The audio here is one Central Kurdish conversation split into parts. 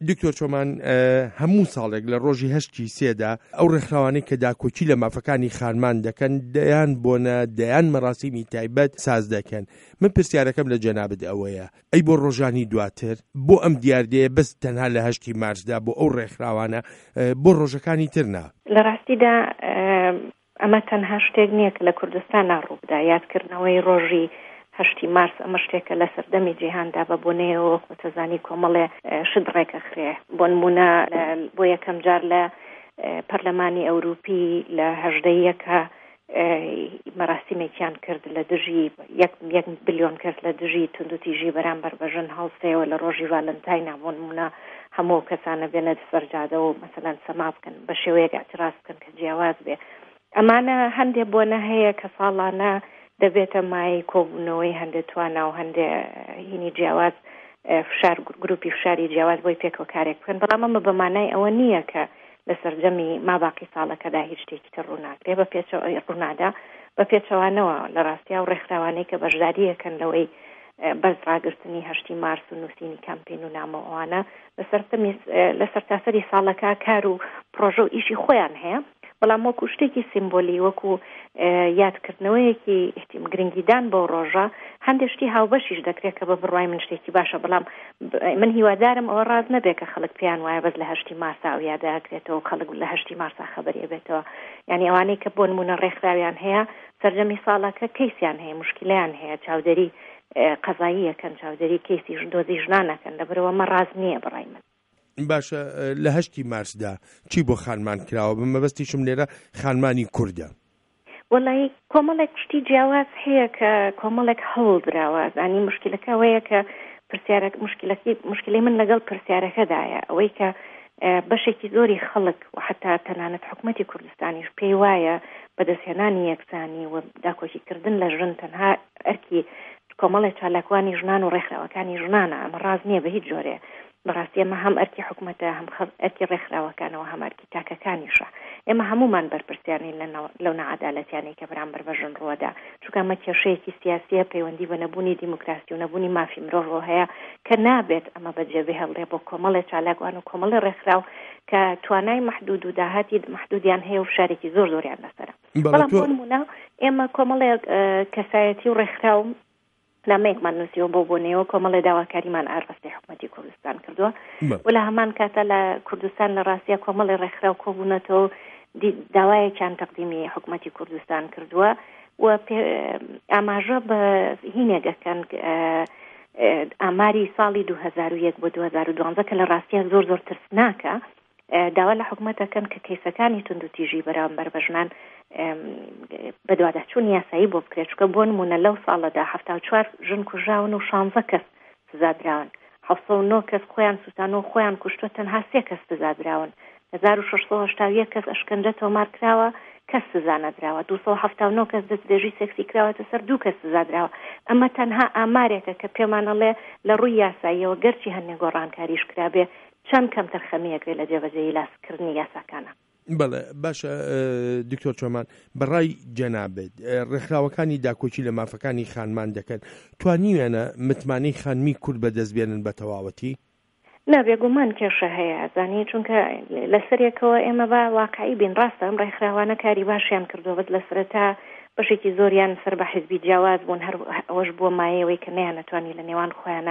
دکتۆر چۆمان هەموو ساڵێک لە ڕۆژی 8 سێدا ئەو ڕێکخراوانەی کە داکۆچی لە مافەکانی خانمان دەکەن دەیان بۆنە دەیان مەراسیمی تایبەت ساز دەکەن. من پرسیارەکەم لە جەنابەت ئەوەیە ئەی بۆ ڕۆژانی دواتر بۆ ئەم دیاردەیە بەس تەنها لە 8 مارسدا بۆ ئەو ڕێکخراوانە بۆ ڕۆژەکانی ترنا؟ لە ڕاستیدا ئەمە تەنها شتێک نییە کە لە کوردستان ڕووبدا. یادکردنەوەی ڕۆژی 8 مارس ئەمە شتێکە لە سەردەمی جیهاندا بە بۆنەیەوە خۆتەزانی کۆمەڵێ شت ڕێکەخرێ. بۆ نمونە بۆ یەکەم جار لە پەرلەمانی ئەوروپی لە 18 مەراسیمێکیان کرد لە دژی 1 بلیۆن کەس لە دژی توندوتیژی بەرامبەر بەژن هەڵسەیەوە لە ڕۆژی ڤالنتاینە. بۆ نمونە هەموو کەسانە بێنە سەرجادە و مەسەلەن سەما بکەن بە شێوەیەک اعتراض بکەن کە جیاواز بێ. ئەمانە هەندێک بۆنە هەیە کە ساڵانە دەبێتە مای کۆبوونەوەی هەندێک توانە و هەندێک هینی جیاواز گروپی فشاری جیاواز بۆی پێکەوە کارێک بکەن. بەڵام ئەمە بەمانای ئەوە نییە کە لە سەرجەمی ماباقی ساڵەکەدا هیچ شتێکی تر ڕووناکرێ بە ڕوونادا بە پێچەوانەوە لە ڕاستیا و ڕێکخراوانەی کە بەشداریەکەن لەوەی بەرزڕاگرتنی 8 مارس و نووسینی کامپین و نامەوانە لە سەرتاسەری ساڵەکە کار و پرۆژە و ئیشی خۆیان هەیە. بەڵام وەکو شتێکی سیمبۆلی وەکو یادکردنەوەیەکی گرنگیدان بۆ ڕۆژە هەندێک شتی هاوبەشیش دەکرێت کە بە بڕوای من شتێکی باشە. بەڵام من هیوادارم ئەوە ڕاز نەبێت کە خەڵک پێیان وایە بەس لە 8 مارسا ئەو یاداکرێتەوە خەڵک لە 8 مارسا خەبەریە بێتەوە. یعنی ئەوانەی کە بۆ نمونە ڕێکخراویان هەیە سەرجەمی ساڵەکە کەیسیان هەیە مشکلیان هەیە چاودێری قەزاییەکەن چاودێری کەیسی دۆزی ژنانەکەن لەبەرەوە مە ڕاز نییە بەڕای من. باشە لە 8 مارسدا چی بۆ خانمان کراوە؟ بەمەبەستیشم لێرە خانمانی کوردە. وەڵی کۆمەڵێک شتی جیاواز هەیە کە کۆمەڵێک هەڵدراوە. زانی مشکلەکە ئەوەیە کە مشکلەی من لەگەڵ پرسیارەکەدایە ئەوەی کە بەشێکی زۆری خەڵک و حتا تەنانەت حکومەتی کوردستانیش پێی وایە بەدەستهێنانی یەکسانی و داکۆچیکردن لە ژن تەنها ئەرکی کۆمەڵێک چالاکوانی ژنان و ڕێکخراوەکانی ژنانە. ئەمە ڕاز نییە بە هیچ جۆرێ. بەڕاستی ئەمە هەم ئەرکی حکومەتە هەم ئەرکی ڕێکخراوەکانەوە هەم ئەرکی تاکەکانیشە. ئێمە هەمومان بەرپرسیانی لەو نەعەدالەتیانەی کە بەرامبەر بە ژن ڕووەدا چونکە ئەمە کێشەیەکی سیاسیە پەیوەندی بە نەبوونی دیموکراسی و نەبوونی مافی مرۆڤ هەیە کە نابێت ئەمە بەجێبێ هەڵێ بۆ کۆمەڵێک چالاکوان و کۆمەڵی ڕێکخراو کە توانای محدود و داهاتی محدودیان هەیە و فشارێکی زۆر زۆریان لەسەرە. بەڵام بۆ نمونە ئێمە کۆمەڵێک کەسایەتی و ڕێکخراو نامەیەکمان نووسیەوە بۆ بۆنەوە کۆمەڵی داواکاریمان ئاڕاستی حکومەتی کوردستان کردووە و لە هەمان کاتە لە کوردستان لە ڕاستیە کۆمەڵی ڕێکخراو کۆبوونەتەوە داوایەکیان تەقدیمی حکومەتی کوردستان کردووە و ئاماژە بە هینێگەکەن ئاماری ساڵی 2001 بۆ 2012 کە لە ڕاستیە زۆر ترسناکە داوا لە حکومەتەکەن کە کەیسەکانی توندوتیژی بەرامبەر بە ژنان بە دواداچوونی یاسایی بۆ بکرێت چکە بۆ نمونە لەو ساڵەدا 74 ژن کوژراون و 16 کەس سزادراون 79 کەس خۆیان سوتانەوە خۆیان کوشتوە تەنها 3 کەس سزادراون 1681 کەس ئەشکەنجە تۆمار کراوە کەس سزا نەدراوە 279 کەس دەستدرێژی سێکسی کراوەتە سەر 2 کەس سزادراوە. ئەمە تەنها ئامارێکە کە پێمانەڵێ لە ڕووی یاساییەوە گەرچی هەندێک گۆڕانکاریش کرابێ چەند کەمتر خەمیەکرێت لە جێبەجێی لاسکردنی یاساکانە. بەڵێ باشە دکتۆر چۆمان بەڕای جەنابێت ڕێکخراوەکانی داکۆچی لە مافەکانی خانمان دەکەن توانیوێنە متمانەی خانمی کورد بەدەست بێنن بە تەواوەتی؟ بێگومان کێشە هەیە زانی چونکە لەسەرێکەوە ئێمە بە واقعی بین ڕاستە ئەم ڕێکخراوانە کاری باشیان کردو بەس لە سەرەتا بەشێکی زۆریان سەر بە حیزبی جیاواز بوون هەر ئەوەش بووە مایەوەی کە نەیانەتوانی لە نێوان خۆیانە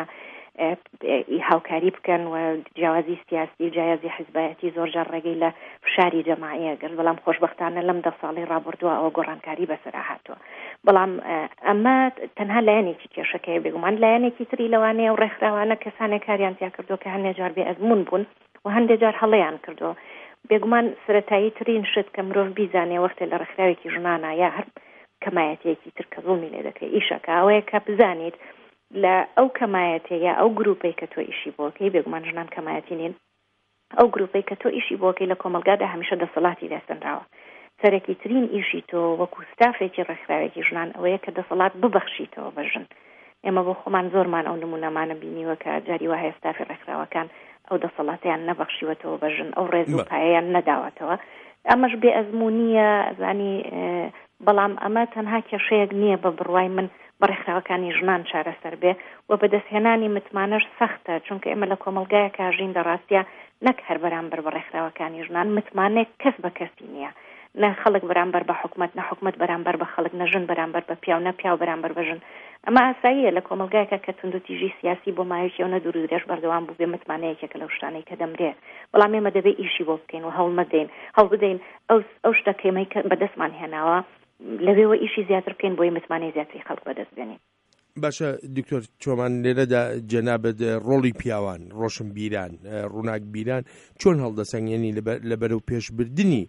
هاوکاری بکەن و جیاوازی سیاسی جیازی حیزبایەتی زۆر جار ڕێگەی لە فشاری جەماعیە گرت بەڵام خۆشبەختانە لەم 10 ساڵی ڕابردووە ئەوە گۆڕانکاری بەسەرا هاتووە. بەڵام ئەمە تەنها لایەنێکی کێشەکەیە بێگومان لایەنێکی تری لەوانەیە و ڕێکخراوانە کەسانێک کاریان تیا کردو کە هەندێک جار بێ ئەزمون بوون و هەندێک جار هەڵەیان کردو. بێگومان سەرەتایی ترین شت کە مرۆڤ بیزانێ وەختێ لە ڕێکخراوێکی ژنانە یا هەر کەمایەتێکی تر کە زوڵمی لێ دەکرێت ئیشەکە ئەوەیە کە بزانیت لە ئەو کەمایەتێ یا ئەو گروپەی کە تۆ ئیشی بۆکەی بێگومان ژنان کەمایەتی نین ئەو گروپەی کە تۆ ئیشی بۆکەی لە کۆمەلگادا هەمیشە دەسەڵاتی دەستەنراوە. سەرەکی ترین ئیشی تۆ وەکو ستافێکی ڕێکخراوێکی ژنان ئەوەیە کە دەسەڵات ببەخشیتەوە بە ژن. ئێمە بۆ خۆمان زۆرمان ئەو نمونەمانە بینیوە کە جاری وایە ستافی ڕێکخراوەکان ئەو دەسەڵاتیان نەبەخشیوەتەوە بە ژن ئەو ڕێز و پایەیان نەداوەتەوە. ئەمەش بێ ئەزمونیە زانی بەڵام ئەمە تەنها کێشەیەک نییە بە بڕوای من بەڕێکخراوەکانی ژنان چارەسەر بێ و بەدەستهێنانی متمانەش سەختە، چونکە ئێمە لە کۆمەلگایەکە ژین لە ڕاستیە نەک هەر بەرامبەر بەڕێکخراوەکانی ژنان متمانێک کەس بە کەسی نییە، نە خەڵک بەرامبەر بە حکومەت، نە حکومەت بەرامبەر بە خەڵک، نە ژن بەرامبەر بە پیاو، نە پیاو بەرامبەر بە ژن. ئەمە ئاساییە لە کۆمەلگایەکە کە توندوتیژی سیاسی بۆ ماوەیەکی ئەو نەدوور و درێژ بەردەوام بوو بێ متمانەیەکێکە لەو شتانەی کە دەمرێ. بەڵام ئێمە دەبێت ئیشی بۆ بکەین و هەڵ بدەین ئەو شتەکەمەی کە بەدەستمان هێناوە لەوێەوە ئیشی زیاتر بکەین بۆی متمانەی زیاتری خەڵک بەدەست بێنین. باشە دکتۆر چۆمان لێرەدا جەنابەت ڕۆڵی پیاوان، ڕۆشنبیران، ڕووناکبیران چۆن هەڵدەسەنگێنی لەبەرەو پێشبردننی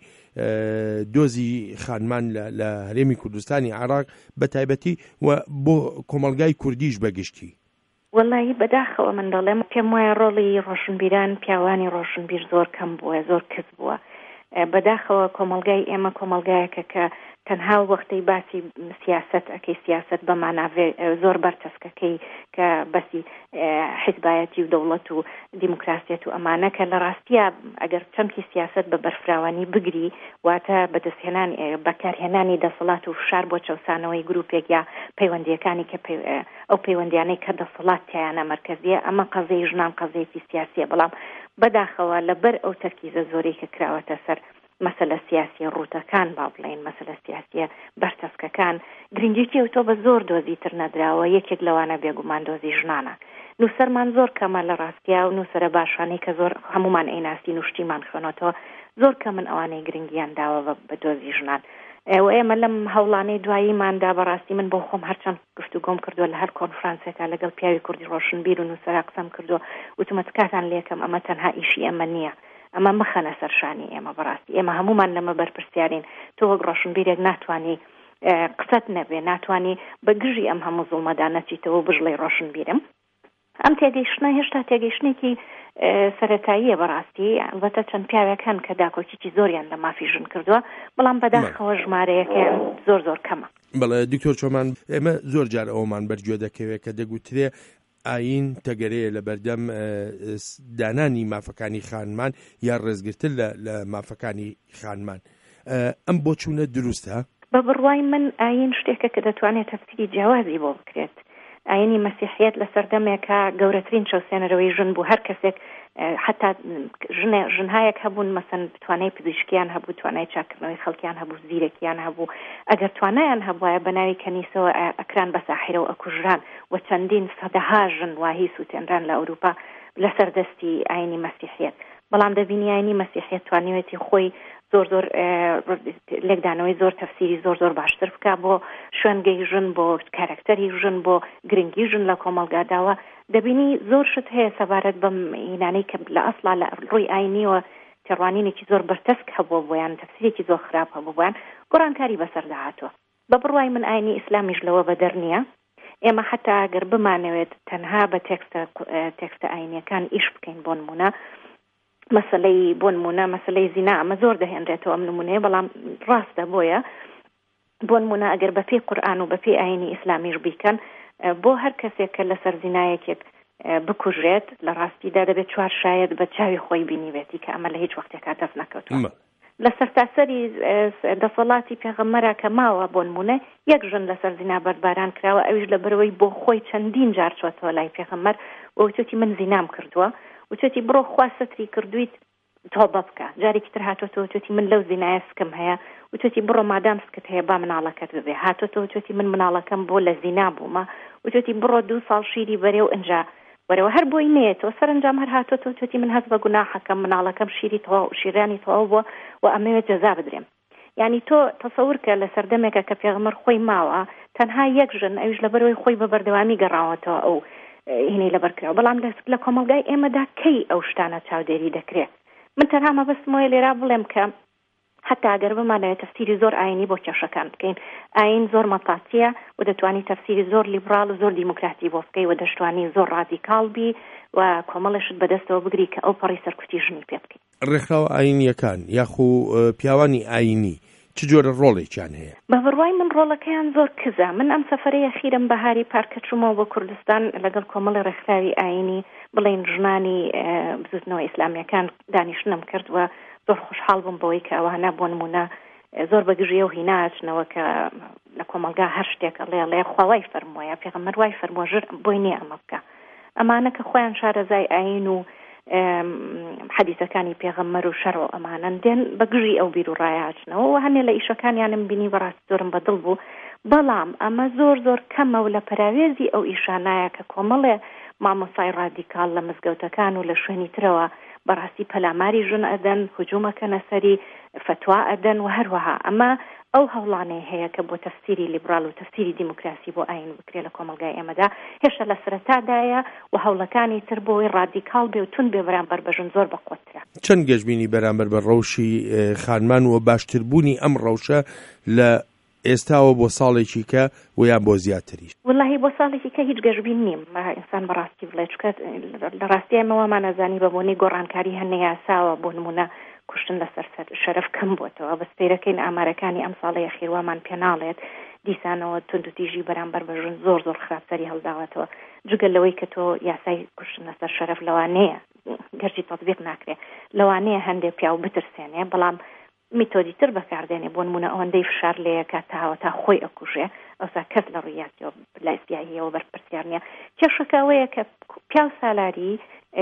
دۆزی خانمان لە هەرێمی کوردستانی عێراق بە تایبەتی و بۆ کۆمەلگای کوردیش بەگشتی؟ وەڵی بەداخەوە من دەڵێم پێم وایە ڕۆڵی ڕۆشنبیران پیاوانی ڕۆشنبیر زۆر کەم بووە، زۆر کەس بووە. بەداخەوە کۆمەلگای ئێمە کۆمەلگایەکە کە تەنها وەختەی باسی سیاست ئەەکەی سیاست بەماناوێ زۆر بەرچەسکەکەی کە بەسی حیزبایەتی و دەوڵەت و دیموکراسیەت و ئەمانە کە لە ڕاستیە ئەگەر چەمکی سیاست بە بەرفراوانی بگری واتە بەدەستهێنان بەکارهێنانی دەسەڵات و فشار بۆ چەسانەوەی گروپێک یا پەیوەندیەکانی کە ئەو پەیوەندیانەی کە دەسەڵات تیانە مەرکەزیە، ئەمە قەزەی ژنان قەزەیەکی سیاسیە. بەڵام بەداخەوە لەبەر ئەو تەرکیزە زۆرەی کە کراوەتە سەر مەسەلە سیاسی ڕوتەکان با بڵێن مەسەلە سیاسیە بەرچەسکەکان گرنگیکی ئەو تۆ بە زۆر دۆزی تر نەدراوە، یەکێک لەوانە بێگومان دۆزی ژنانە. نووسەرمان زۆر کەمە لە ڕاستیە و نووسەرە باشانەی کە زۆر هەمومان ئەیناسی نوشتیمان خوێنەوە زۆر کە من ئەوانەی گرنگیان داوە بە دۆزی ژنان. و ئێمە لەم هەوڵانەی دواییماندا بەڕاستی من بۆ خۆم هەرچەند گفتوگۆم کردووە لە هەر کۆنفرانسێکە لەگەڵ پیاوی کوردی ڕۆشنبیر و نووسەرا قسەم کردووە وتمەت کاتان لێکم ئەمە تەنها ئیشی ئەمە نییە، ئەمە مخەنە سەرشانی ئێمە. بەڕاستی ئێمە هەمومان لەمە بەرپرسیارین. تۆ وەک ڕۆشنبیرێک ناتوانی قسەت نەبێ، ناتوانی بە گژی ئەم هەموو زوڵمەدا نەچیتەوە بژڵی ڕۆشنبیرم. ئەم تێگەیشتنە هێشتا تێگەیشتێکی سەرەتاییە بەڕاستی، ئەلبەتە چەند پیاوێک هەن کە داکۆکیی زۆریان لە مافی ژن کردووە، بەڵام بەداخەوە ژمارەیەکە زۆر زۆر کەمە. بەڵێ دکتۆر چۆمان ئێمە زۆر جار ئەومان بەرگوێ دەکەوێت کە دەگوترێ ئاین تەگەرەیە لە بەردەم دانانی مافەکانی خانمان یا ڕێزگرتن لە مافەکانی خانمان. ئەم بۆ چوونە دروستە؟ بە بڕوای من ئاین شتێکە کە دەتوانێت تەفسیری جیاوازی بۆ بکرێت. ئاینی مەسیحیەت لە سەردەمێکە گەورەترین چەوسێنەرەوەی ژن بوو. هەر کەسێک حتا ژنهایەک هەبوون مەسەن توانای پزیشکیان هەبوو، توانای چاکردنەوەی خەڵکیان هەبوو، زیرەکیان هەبوو. ئەگەر توانایان هەبوایە بە ناوی کەنیسەوە ئەکران بە ساحیرە و ئەکوژران و چەندین سەدەها ژن واهی سووتێنران لە ئەوروپا لەسەر دەستی ئاینی مەسیحیەت. بەڵام دەبینی ئاینی مەسیحیەت توانیوێتی خۆی زۆر لێکدانەوەی زۆر تەفسیری زۆر باشتر بکە بۆ شوێنگەی ژن، بۆ کارکتەری ژن، بۆ گرنگی ژن لە کۆمەلگاداوە. دەبینی زۆر شت هەیە سەبارەت بەم ئینانەی کە لە ئەسڵا لە ڕووی ئاینیەوە تێڕوانینێکی زۆر بەرتەسک هەبووە بۆیان، تەفسیرێکی زۆر خراپ هەبوو بۆیان، گۆڕانکاری بەسەرداهاتوە. بە بڕوای من ئاینی ئیسلامیش لەوە بەدەر نییە. ئێمە حتا ئەگەر بمانەوێت تەنها بە تێکستە ئاینیەکان ئیش بکەین بۆ نمونە، مەسەلەی بۆ نمونە مەسەلەی زینا ئەمە زۆر دەهێنرێتەوە ئەم نمونەیە، بەڵام ڕاستە بۆیە بۆ نمونە ئەگەر بە پێی قورئان و بە پێی ئاینی ئیسلامیش بیکەن بۆ هەر کەسێک کە لەسەر زینایەکێک بکوژرێت لە ڕاستیدا دەبێت 4 شایەت بە چاوی خۆی بینیوێتی کە ئەمە لە هیچ وەختێکا دەست نەکەوتووە. لە سەرتاسەری دەسەڵاتی پێغەمبەرە کە ماوە بۆ نمونە یەک ژن لەسەر زینا بەرباران کراوە، ئەویش لەبەرەوەی بۆ خۆی چەندین جار چۆتەوە لای پێغەمبەر و وتوتی من زینام کردووە، وتوتی بڕۆ خوا ستری کردویت تۆبە بکە. جارێکی تر هاتۆتەوە وتوتی من لەو زینایە سکم هەیە، وتوتی بڕۆ مادام سکت هەیە با مناڵەکەت ببێ. هاتۆتەوە وتوتی من مناڵەکەم بۆ لە زینا بوومە، وتوتی بڕۆ 2 ساڵ شیری بەرێ و ئەنجا وەرەوە هەر بۆی نێتەوە سەرنجام هەر هاتۆتەوە وتوتی من هەست بە گوناحەکەم، مناڵەکەم شیرانی تەواو بووە و ئەمەوێت جەزا بدرێم. یعنی تۆ تەسەور کە لە سەردەمێکە کە پێغەمبەر خۆی ماوە تەنها یەک ژن ئەویش لەبەرەوەی خۆی بە بەردەوامی گەڕاوەتەوە ئەو هینەی لەبەرکراوە. بەڵام لە کۆمەلگای ئێمەدا کەی ئەو شتانە چاودێری دەکرێت. من تەنها مەبەستمەوەی لێرا بڵێم کە حتا ئەگەر بمانەوێت تەفسیری زۆر ئاینی بۆ کێشەکان بکەین، ئاین زۆر مەتاتیە و دەتوانی تەفسیری زۆر لیبرال و زۆر دیموکراتی بۆ بکەی و دەشتوانی زۆر ڕادیکاڵ بی و کۆمەڵێشت بەدەستەوە بگری کە ئەو پەڕی سەرکوتی ژنی پێ بکەیت. ڕێکخراوە ئاینیەکان یاخو پیاوانی ئاینی چ جۆرە ڕۆڵێکیان هەیە؟ بە بڕوای من ڕۆڵەکەیان زۆر کزە. من ئەم سەفەرەیە خیرم بەهاری پارکە چوومەوە بۆ کوردستان لەگەڵ کۆمەڵی ڕێکخراوی ئاینی بڵێن ژنانی بزوتنەوە ئیسلامیەکان دانیشتنم کرد و زۆر خۆشحاڵ بووم بەوەی کە ئەوانە بۆ نمونە زۆر بەگژی و هیناچنەوە کە لە کۆمەلگا هەر شتێک ئەڵێ خواوای فەرموویە پێغەمبەر وای فەرموژر بۆی نییە ئەمە بکە. ئەمانە کە خۆیان شارەزای ئاین و حەدیثەکانی پێغەمبەر و شەرع و ئەمانەن دێن بەگژی ئەو بیر و ڕایاچنەوە و هەنێ لە ئیشەکانیانم بینی بەڕاستی زۆرم بەدڵ بوو. بەڵام ئەمە زۆر کەمە و لە پەراوێزی ئەو ئیشانایە کە کۆمەڵێ مامۆسای ڕادیکال لە مزگەوتەکان و لە شوێنی ترەوە بەڕاستی پەلاماری ژن ئەدەن، هجوومەکەنە سەری، فتوا ئەدەن و هەروەها ئەمە ئەو هەوڵانەیە هەیە کە بۆ تەفسیری لیبرال و تەفسیری دیموکراسی بۆ ئاین بکرێ لە کۆمەلگای ئێمەدا هێشتا لە سەرەتادایە و هەوڵەکانی تر بۆی ڕادیکال بێ و تون بێ بەرامبەر بە ژن زۆر بەقوترە. چەند گەشتبینی بەرامبەر بە ڕەوشی خانمان و باشتربوونی ئەم ڕەوشە لە ئێستاوە بۆ ساڵێکی کە و یان بۆ زیاتریش؟ وڵاهی بۆ ساڵێکی کە هیچ گەشتبین نیم ئینسان بەڕاستی بڵێ چکە لە ڕاستی ئێمەوەمان نەزانی بە بۆنەی گۆڕانکاری هەنێ یاساوە بۆ نمونە کوشتن لەسەر شەرف کەم بۆتەوە بەسپێرەکەین ئامارەکانی ئەم ساڵەیە خێروامان پێناڵێت دیسانەوە توندوتیژی بەرامبەر بە ژن زۆر خراپسەری هەڵداوەتەوە جگە لەوەی کە تۆ یاسای کوشتن لەسەر شەرف لەوانەیە گەرجی تەطبیق ناکرێت لەوانەیە هەندێک پیاو بترسێنێ بەڵام میتۆدی تر بەکاردێنێ بۆ نمونە ئەوەندەی فشار لەیەکە تا خۆی ئەکوژێ ئەوسا کەس لە ڕوویاتیەوە لە ئەسیاییەوە بەرپرسیار نییە. کێشەکەوەیە کە پیاو سالاری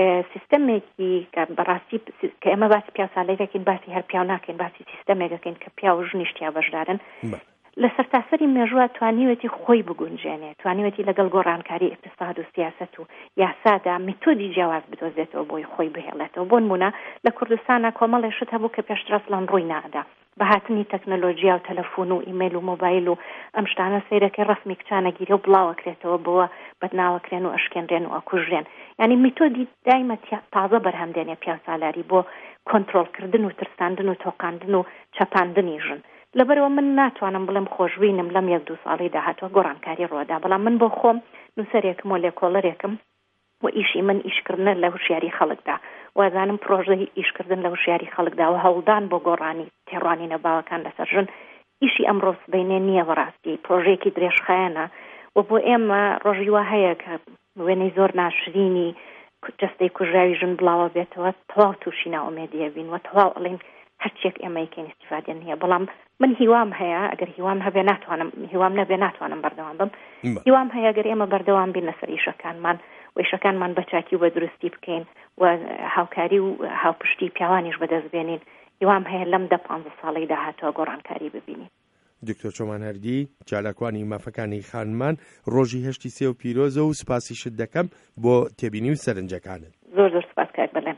سیستەمێکی کە بەڕاستی کە ئێمە باسی پیاو سالارێکین باسی هەر پیاو ناکەین باسی سیستەمێکەکەین کە پیاو ژنیشتیا بەشدارن لە سەرتاسەری مێژووە توانیوەتی خۆی بگونجێنێ توانیوەتی لەگەڵ گۆڕانکاری اقتصاد و سیاست و یاسادا میتۆدی جیاواز بدۆزێتەوە بۆی خۆی بهێڵێتەوە. بۆ نمونە لە کوردستانە کۆمەڵێ شت هەبوو کە پێشتر ئەسڵان ڕووی نادا بە هاتنی تەکنۆلۆژیا و تەلەفۆن و ئیمەیل و مۆبایل و ئەم شتانە سەیرەکەی ڕسمی کچانەگیری و بڵاوەکرێتەوە بۆوە بەدناوەکرێن و ئەشکێنرێن و ئەکوژرێن. یعنی میتۆدی دایمە تازە بەرهەمدێنێ پیاو سالاری بۆ کۆنتڕۆڵکردن و ترساندن و تۆقاندن و چەپاندنی ژن. لەبەرەوە من ناتوانم بڵێم خۆشببینم لەم 1-2 ساڵی داهاتوە گۆڕانکاری ڕۆدا بەڵام من بۆ خۆم نووسەرێکم و لێکۆڵەرێکم و ئیشی من ئیشکردنە لە وشیاری خەڵکدا وازانم پرۆژەی ئیشکردن لە وشیاری خەڵکدا و هەوڵدان بۆ گۆڕانی تێڕوانی نەباوەکان لەسەر ژن ئیشی ئەمڕۆ سبەینێ نییە بەڕاستی پرۆژەیەکی درێژخایەنە و بۆ ئێمە ڕۆژی وا هەیە کە وێنەی زۆر ناشرینی جەستەی کوژراوی ژن بڵاوە بێتەوە تەواو تووشی ناومێدیە بین و تەواو ئەڵێن هەرچێک ئێمەیکەین استیفادە نییە بەڵام من هیوام هەیە ئەگەر هیوام هەبێ هیوام نەبێ ناتوانم بەردەوام بم هیوام هەیە ئەگەر ئێمە بەردەوام بین لەسەر ئیشەکانمان و ئیشەکانمان بە چاکی و بە دروستی بکەین و هاوکاری و هاوپشتی پیاوانیش بەدەست بێنین هیوام هەیە لەم 10-15 ساڵی داهاتوە گۆڕانکاری ببینین. دکتۆر چۆمان هەردی چالاکوانی مافەکانی خانمان ڕۆژی هەشتی سێ و پیرۆزە و سوپاسی شت دەکەم بۆ تێبینی و سەرنجەکانت. زۆر سوپاس کاک بەڵێن.